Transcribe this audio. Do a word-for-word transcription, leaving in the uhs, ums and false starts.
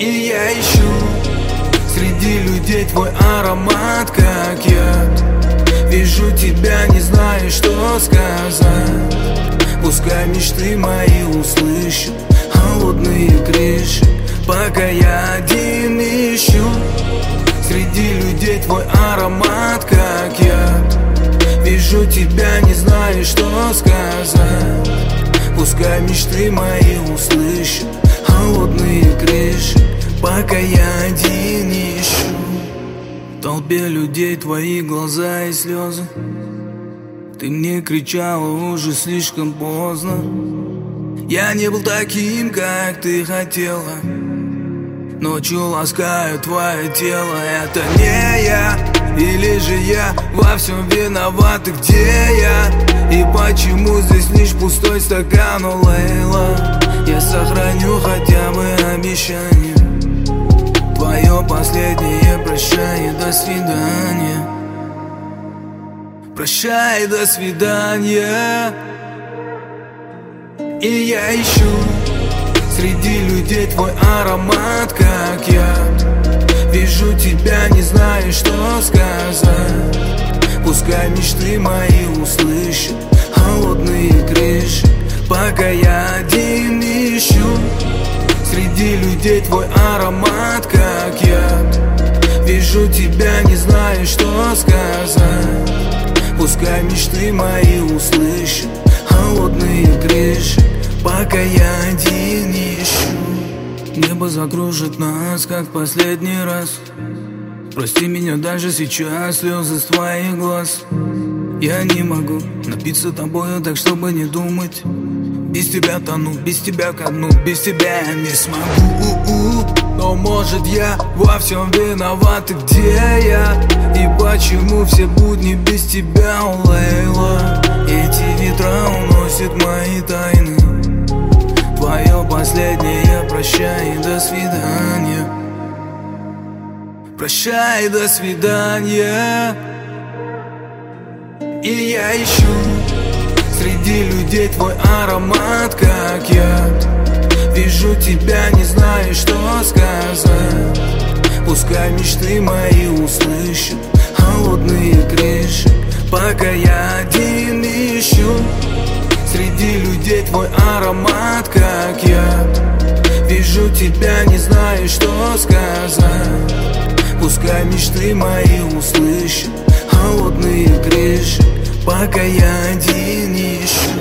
И я ищу среди людей твой аромат, как яд. Вижу тебя, не знаю, что сказать. Пускай мечты мои услышат холодные крыши, пока я один ищу среди людей твой аромат, как яд. Вижу тебя, не знаю, что сказать. Пускай мечты мои услышат холодные крыши, пока я один ищу. В толпе людей твои глаза и слезы. Ты мне кричала уже слишком поздно. Я не был таким, как ты хотела. Ночью ласкаю твое тело. Это не я, или же я во всем виноват? И где я? И почему здесь лишь пустой стакан, о Лейла? Я сохраню хотя бы обещание, твое последнее прощание. До свидания. Прощай, до свидания. И я ищу среди людей твой аромат, как яд. Вижу тебя, не знаю, что сказать. Пускай мечты мои услышат холодные крыши, пока я один ищу среди людей твой аромат, как яд. Вижу тебя, не знаю, что сказать. Пускай мечты мои услышат холодные крыши, пока я один ищу. Небо закружит нас, как в последний раз. Прости меня даже сейчас, слезы с твоих глаз. Я не могу напиться тобою так, чтобы не думать. Без тебя тону, без тебя ко дну, без тебя я не смогу. Но может я во всем виноват? И где я? И почему все будни без тебя, о Лейла? Эти ветра уносят мои тайны. Твое последнее прощай, до свидания. Прощай, до свидания. И я ищу среди людей твой аромат, как яд. Вижу тебя, не знаю, что сказать. Пускай мечты мои услышат холодные крыши, пока я один ищу среди людей твой аромат, как яд. Вижу тебя, не знаю, что сказать. Пускай мечты мои услышат холодные крыши, пока я один ищу.